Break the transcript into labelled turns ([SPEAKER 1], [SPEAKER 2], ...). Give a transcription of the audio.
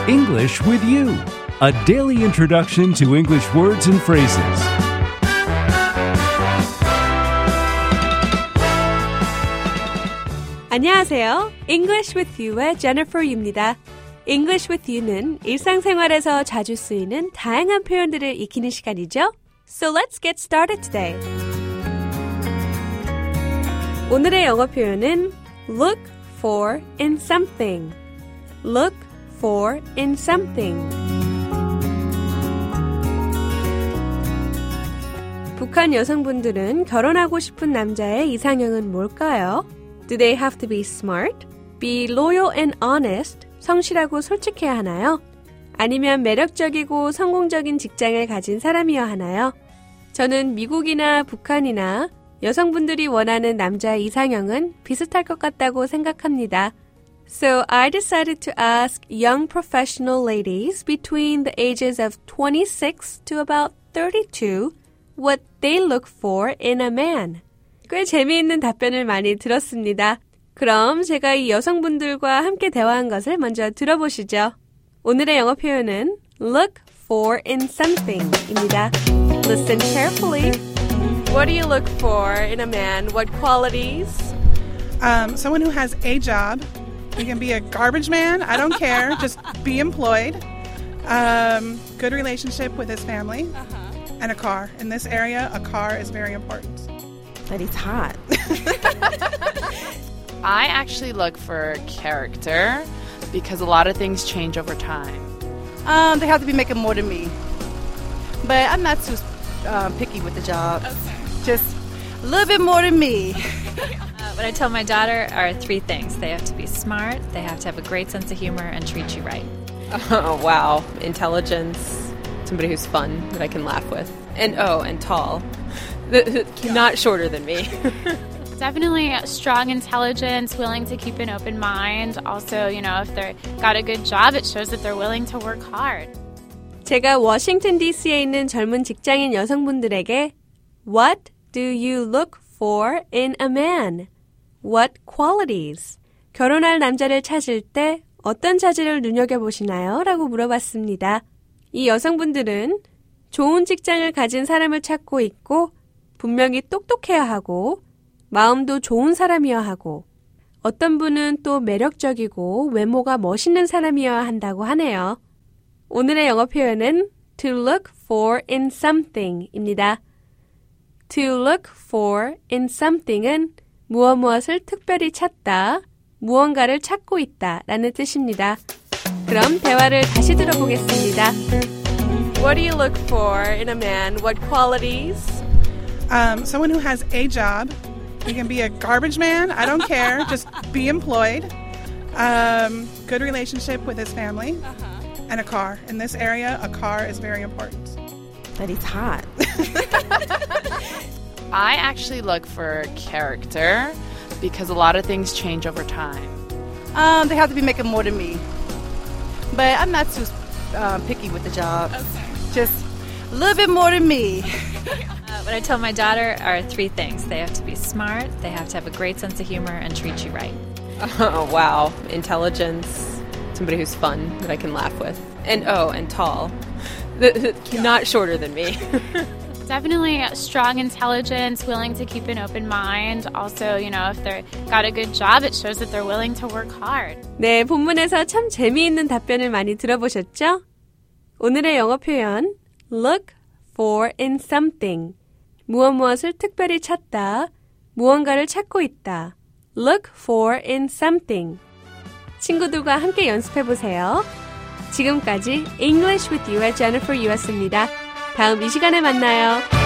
[SPEAKER 1] English with you, a daily introduction to English words and phrases.
[SPEAKER 2] 안녕하세요. English with You의 Jennifer Yu입니다. English with You는 일상생활에서 자주 쓰이는 다양한 표현들을 익히는 시간이죠. So let's get started today. 오늘의 영어 표현은 look for in something. Look for in something. 북한 여성분들은 결혼하고 싶은 남자의 이상형은 뭘까요? Do they have to be smart, be loyal and honest, 성실하고 솔직해야 하나요? 아니면 매력적이고 성공적인 직장을 가진 사람이어야 하나요? 저는 미국이나 북한이나 여성분들이 원하는 남자의 이상형은 비슷할 것 같다고 생각합니다. So I decided to ask young professional ladies between the ages of 26 to about 32 what they look for in a man. 꽤 재미있는 답변을 많이 들었습니다. 그럼 제가 이 여성분들과 함께 대화한 것을 먼저 들어보시죠. 오늘의 영어 표현은 look for in something입니다. Listen carefully. What do you look for in a man? What qualities?
[SPEAKER 3] Someone who has a job. You can be a garbage man. I don't care. Just be employed. Good relationship with his family. And a car. In this area, a car is very important.
[SPEAKER 4] That he's hot.
[SPEAKER 5] I actually look for character because a lot of things change over time.
[SPEAKER 4] They have to be making more than me. But I'm not too picky with the job.
[SPEAKER 5] Okay.
[SPEAKER 4] Just a little bit more than me.
[SPEAKER 6] What I tell my daughter are three things. They have to be smart, they have to have a great sense of humor, and treat you right.
[SPEAKER 7] Oh, wow. Intelligence. Somebody who's fun that I can laugh with. And tall. Not shorter than me.
[SPEAKER 8] Definitely strong intelligence, willing to keep an open mind. Also, if they've got a good job, it shows that they're willing to work hard.
[SPEAKER 2] 제가 워싱턴 DC에 있는 젊은 직장인 여성분들에게 What do you look for in a man? What qualities? 결혼할 남자를 찾을 때 어떤 자질을 눈여겨보시나요? 라고 물어봤습니다. 이 여성분들은 좋은 직장을 가진 사람을 찾고 있고 분명히 똑똑해야 하고 마음도 좋은 사람이어야 하고 어떤 분은 또 매력적이고 외모가 멋있는 사람이어야 한다고 하네요. 오늘의 영어 표현은 to look for in something입니다. To look for in something은 무엇을 특별히 찾다, 무언가를 찾고 있다 라는 뜻입니다. 그럼 대화를 다시 들어보겠습니다. What do you look for in a man? What qualities?
[SPEAKER 3] Someone who has a job. You can be a garbage man. I don't care. Just be employed. Good relationship with his family. And a car. In this area, a car is very important.
[SPEAKER 4] That he's hot.
[SPEAKER 5] I actually look for character because a lot of things change over time.
[SPEAKER 4] They have to be making more than me. But I'm not too picky with the job.
[SPEAKER 5] Okay.
[SPEAKER 4] Just a little bit more than me.
[SPEAKER 6] What I tell my daughter are three things. They have to be smart, they have to have a great sense of humor, and treat you right.
[SPEAKER 7] Oh, wow. Intelligence. Somebody who's fun that I can laugh with. And tall. Not shorter than me.
[SPEAKER 8] Definitely strong intelligence, willing to keep an open mind. Also, if they've got a good job, it shows that they're willing to work hard.
[SPEAKER 2] 네, 본문에서 참 재미있는 답변을 많이 들어보셨죠? 오늘의 영어 표현 look for in something. 무엇을 특별히 찾다, 무언가를 찾고 있다. Look for in something. 친구들과 함께 연습해보세요. 지금까지 English with You의 Jennifer Yu였습니다. 다음 이 시간에 만나요.